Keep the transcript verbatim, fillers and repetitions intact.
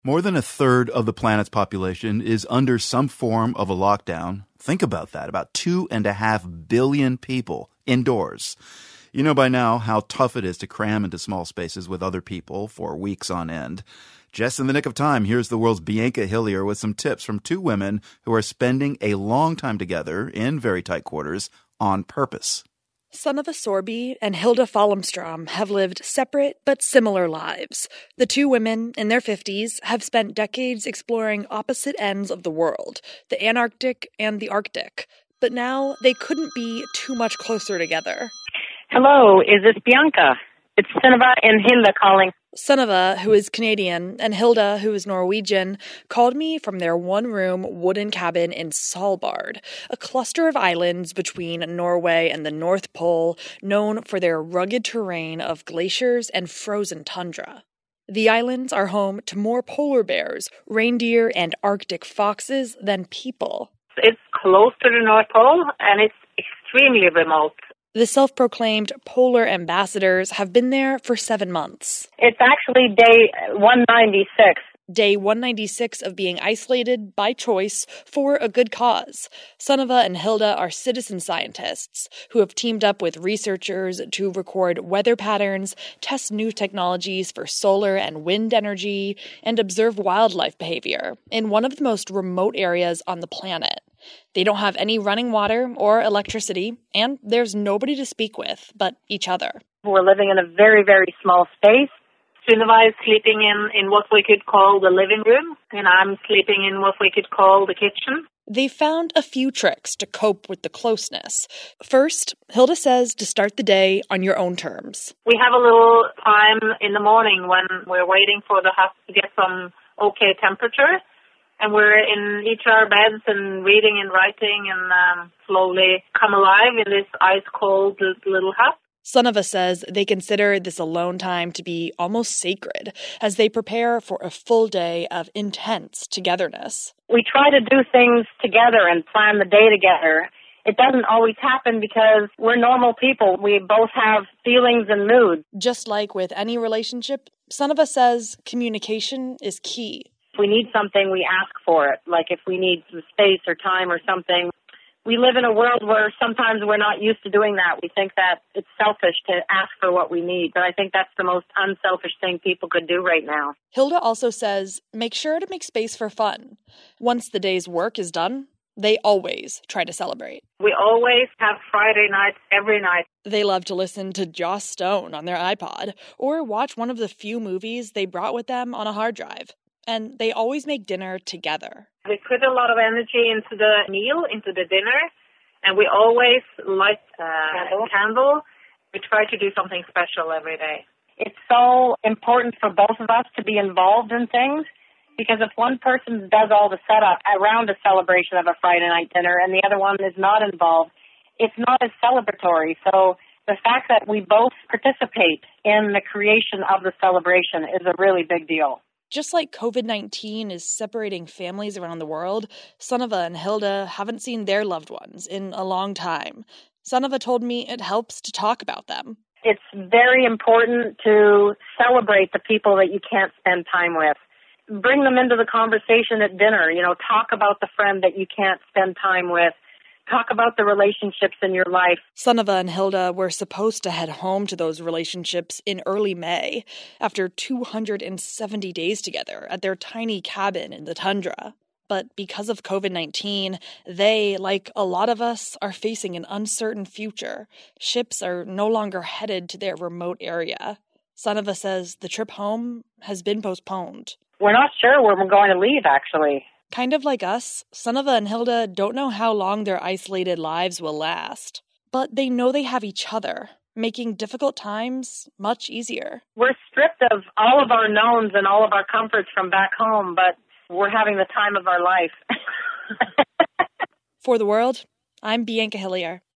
More than a third of the planet's population is under some form of a lockdown. Think about that, about two and a half billion people indoors. You know by now how tough it is to cram into small spaces with other people for weeks on end. Just in the nick of time, here's the world's Bianca Hillier with some tips from two women who are spending a long time together in very tight quarters on purpose. Sunniva Sorby and Hilda Fallemstrom have lived separate but similar lives. The two women, in their fifties, have spent decades exploring opposite ends of the world, the Antarctic and the Arctic. But now they couldn't be too much closer together. Hello, is this Bianca? It's Sunniva and Hilda calling. Sunniva, who is Canadian, and Hilda, who is Norwegian, called me from their one-room wooden cabin in Svalbard, a cluster of islands between Norway and the North Pole, known for their rugged terrain of glaciers and frozen tundra. The islands are home to more polar bears, reindeer, and Arctic foxes than people. It's close to the North Pole, and it's extremely remote. The self-proclaimed polar ambassadors have been there for seven months. It's actually day one ninety-six. Day one ninety-six of being isolated by choice for a good cause. Sunniva and Hilda are citizen scientists who have teamed up with researchers to record weather patterns, test new technologies for solar and wind energy, and observe wildlife behavior in one of the most remote areas on the planet. They don't have any running water or electricity, and there's nobody to speak with but each other. We're living in a very, very small space. Sunniva is sleeping in, in what we could call the living room, and I'm sleeping in what we could call the kitchen. They found a few tricks to cope with the closeness. First, Hilda says to start the day on your own terms. We have a little time in the morning when we're waiting for the house to get some okay temperature. And we're in each of our beds and reading and writing and um, slowly come alive in this ice-cold little hut. Sunniva says they consider this alone time to be almost sacred as they prepare for a full day of intense togetherness. We try to do things together and plan the day together. It doesn't always happen because we're normal people. We both have feelings and moods. Just like with any relationship, Sunniva says communication is key. If we need something, we ask for it. Like if we need some space or time or something. We live in a world where sometimes we're not used to doing that. We think that it's selfish to ask for what we need. But I think that's the most unselfish thing people could do right now. Hilda also says, make sure to make space for fun. Once the day's work is done, they always try to celebrate. We always have Friday nights every night. They love to listen to Joss Stone on their iPod or watch one of the few movies they brought with them on a hard drive. And they always make dinner together. We put a lot of energy into the meal, into the dinner, and we always light a candle. candle. We try to do something special every day. It's so important for both of us to be involved in things, because if one person does all the setup around a celebration of a Friday night dinner and the other one is not involved, it's not as celebratory. So the fact that we both participate in the creation of the celebration is a really big deal. Just like covid nineteen is separating families around the world, Sunniva and Hilda haven't seen their loved ones in a long time. Sunniva told me it helps to talk about them. It's very important to celebrate the people that you can't spend time with. Bring them into the conversation at dinner. You know, talk about the friend that you can't spend time with. Talk about the relationships in your life. Sunniva and Hilda were supposed to head home to those relationships in early May, after two hundred seventy days together at their tiny cabin in the tundra. But because of covid nineteen, they, like a lot of us, are facing an uncertain future. Ships are no longer headed to their remote area. Sunniva says the trip home has been postponed. We're not sure where we're going to leave, actually. Kind of like us, Sunniva and Hilda don't know how long their isolated lives will last. But they know they have each other, making difficult times much easier. We're stripped of all of our knowns and all of our comforts from back home, but we're having the time of our life. For The World, I'm Bianca Hillier.